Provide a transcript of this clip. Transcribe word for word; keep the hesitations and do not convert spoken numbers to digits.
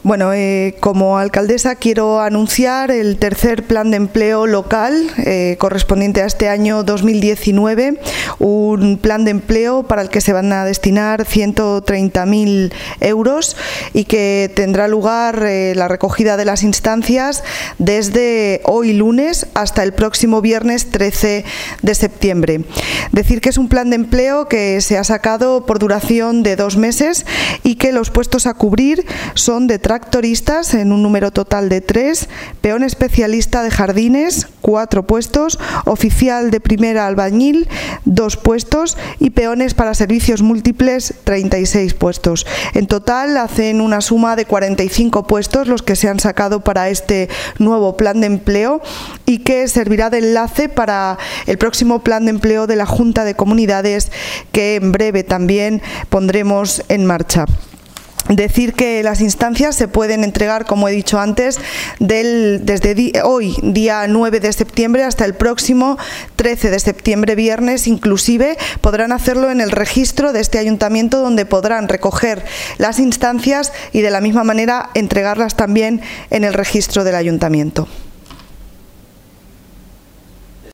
Bueno, eh, como alcaldesa quiero anunciar el tercer plan de empleo local eh, correspondiente a este año dos mil diecinueve, un plan de empleo para el que se van a destinar ciento treinta mil euros y que tendrá lugar eh, la recogida de las instancias desde hoy lunes hasta el próximo viernes trece de septiembre. Decir que es un plan de empleo que se ha sacado por duración de dos meses y que los puestos a cubrir son de tractoristas en un número total de tres, peón especialista de jardines, cuatro puestos, oficial de primera albañil, dos puestos y peones para servicios múltiples, treinta y seis puestos. En total hacen una suma de cuarenta y cinco puestos los que se han sacado para este nuevo plan de empleo y que servirá de enlace para el próximo plan de empleo de la Junta de Comunidades que en breve también pondremos en marcha. Decir que las instancias se pueden entregar, como he dicho antes, del, desde di, hoy, día nueve de septiembre, hasta el próximo trece de septiembre, viernes, inclusive podrán hacerlo en el registro de este ayuntamiento, donde podrán recoger las instancias y de la misma manera entregarlas también en el registro del ayuntamiento.